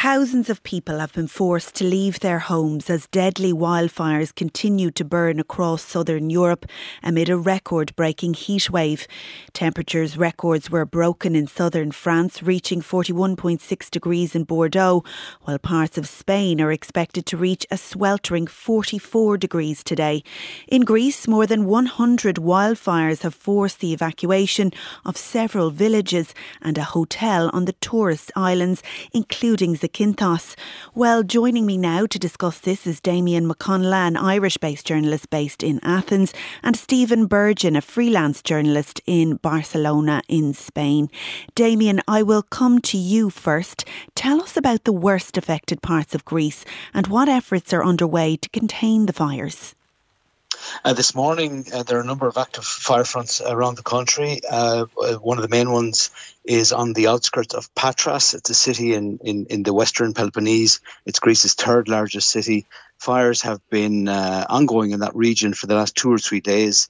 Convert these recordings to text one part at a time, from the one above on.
Thousands of people have been forced to leave their homes as deadly wildfires continue to burn across southern Europe amid a record-breaking heatwave. Temperatures records were broken in southern France, reaching 41.6 degrees in Bordeaux, while parts of Spain are expected to reach a sweltering 44 degrees today. In Greece, more than 100 wildfires have forced the evacuation of several villages and a hotel on the tourist islands, including Zakynthos. Well, joining me now to discuss this is Damien McConnell, an Irish-based journalist based in Athens, and Stephen Burgin, a freelance journalist in Barcelona in Spain. Damien, I will come to you first. Tell us about the worst affected parts of Greece and what efforts are underway to contain the fires. This morning, there are a number of active fire fronts around the country. One of the main ones is on the outskirts of Patras. It's a city in the western Peloponnese. It's Greece's third largest city. Fires have been ongoing in that region for the last 2 or 3 days.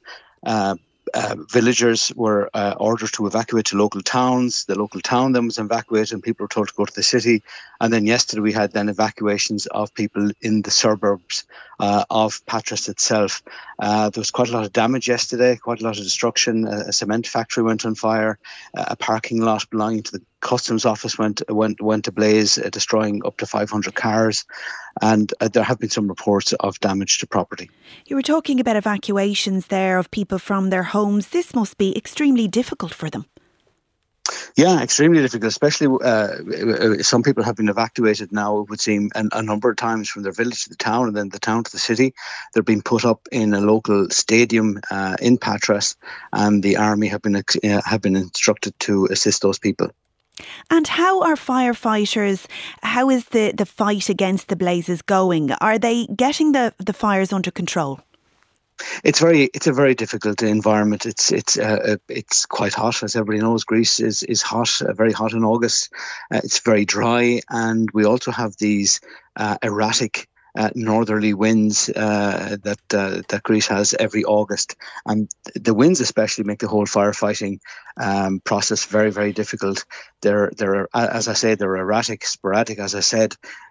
Villagers were ordered to evacuate to local towns. The local town then was evacuated and people were told to go to the city. And then yesterday we had then evacuations of people in the suburbs of Patras itself. There was quite a lot of damage yesterday, quite a lot of destruction. A cement factory went on fire. A parking lot belonging to the customs office went ablaze, destroying up to 500 cars. And there have been some reports of damage to property. You were talking about evacuations there of people from their homes. This must be extremely difficult for them. Yeah, extremely difficult, especially some people have been evacuated now, it would seem, a number of times from their village to the town and then the town to the city. They're being put up in a local stadium in Patras, and the army have been instructed to assist those people. And how are firefighters, how is the fight against the blazes going? Are they getting the fires under control? It's a very difficult environment. It's quite hot, as everybody knows. Greece is hot, very hot in August. It's very dry, and we also have these erratic northerly winds that Greece has every August, and the winds especially make the whole firefighting process very, very difficult. They're as I say, they're erratic, sporadic. As I said,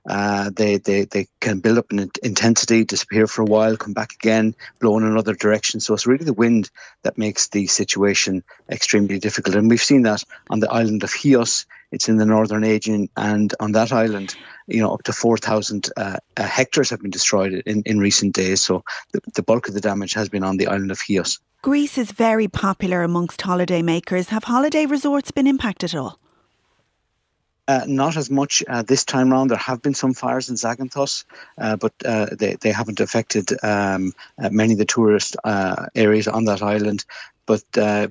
they can build up in intensity, disappear for a while, come back again, blow in another direction. So it's really the wind that makes the situation extremely difficult, and we've seen that on the island of Chios. It's in the northern Aegean, and on that island, up to 4,000 hectares have been destroyed in recent days. So the bulk of the damage has been on the island of Chios. Greece is very popular amongst holiday makers. Have holiday resorts been impacted at all? Not as much this time round. There have been some fires in Zakynthos, but they haven't affected many of the tourist areas on that island. But the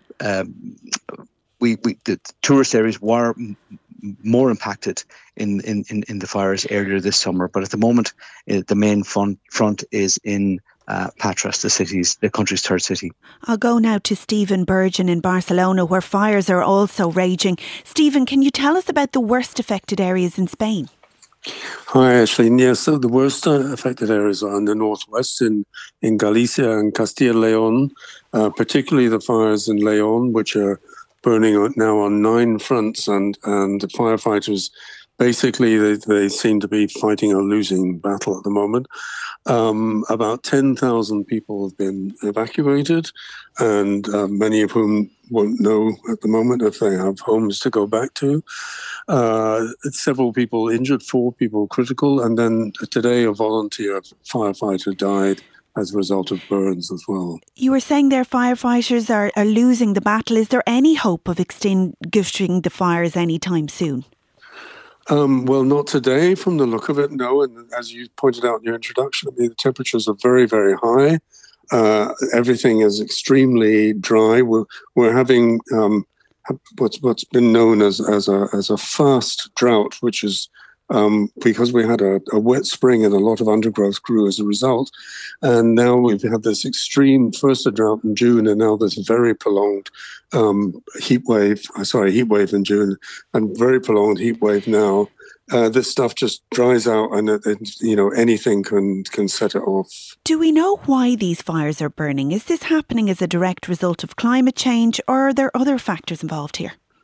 tourist areas were more impacted in the fires earlier this summer. But at the moment, the main front is in Patras, the country's third city. I'll go now to Stephen Burgin in Barcelona, where fires are also raging. Stephen, can you tell us about the worst affected areas in Spain? Hi, Aisling. Yes, so the worst affected areas are in the northwest, in Galicia and Castilla y León, particularly the fires in León, which are burning now on 9 fronts, and the firefighters, basically, they seem to be fighting a losing battle at the moment. About 10,000 people have been evacuated, and many of whom won't know at the moment if they have homes to go back to. Several people injured, 4 people critical, and then today a volunteer firefighter died as a result of burns as well. You were saying their firefighters are losing the battle. Is there any hope of extinguishing the fires anytime soon? Well, not today from the look of it, no. And as you pointed out in your introduction, the temperatures are very, very high. Everything is extremely dry. We're having what's been known as a fast drought, which is because we had a wet spring and a lot of undergrowth grew as a result. And now we've had this extreme, first a drought in June, and now this very prolonged heat wave in June, and very prolonged heat wave now. This stuff just dries out, and anything can set it off. Do we know why these fires are burning? Is this happening as a direct result of climate change, or are there other factors involved here?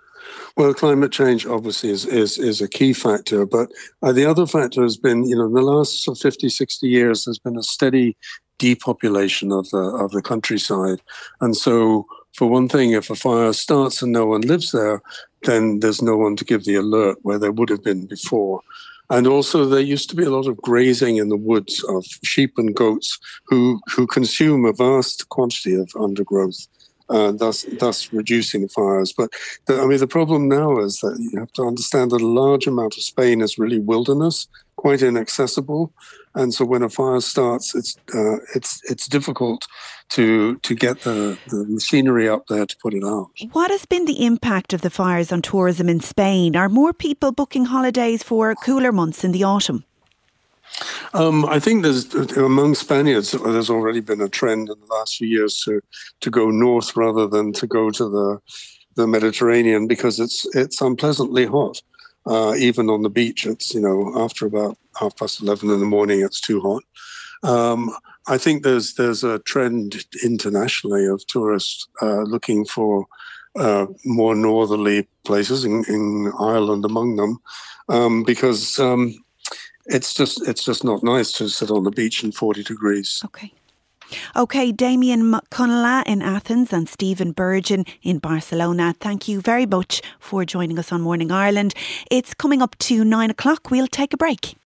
Well, climate change obviously is a key factor, but the other factor has been, in the last 50, 60 years, there's been a steady depopulation of the countryside. And so, for one thing, if a fire starts and no one lives there, then there's no one to give the alert where there would have been before. And also, there used to be a lot of grazing in the woods of sheep and goats who consume a vast quantity of undergrowth. Thus reducing the fires. But the problem now is that you have to understand that a large amount of Spain is really wilderness, quite inaccessible, and so when a fire starts, it's difficult to get the machinery up there to put it out. What has been the impact of the fires on tourism in Spain? Are more people booking holidays for cooler months in the autumn? I think among Spaniards, there's already been a trend in the last few years to go north rather than to go to the Mediterranean, because it's unpleasantly hot. Even on the beach, it's, after about 11:30 in the morning, it's too hot. I think there's a trend internationally of tourists looking for more northerly places, in Ireland among them, because it's just not nice to sit on the beach in 40 degrees. Okay, Damien McConnell in Athens and Stephen Burgin in Barcelona. Thank you very much for joining us on Morning Ireland. It's coming up to 9 o'clock. We'll take a break.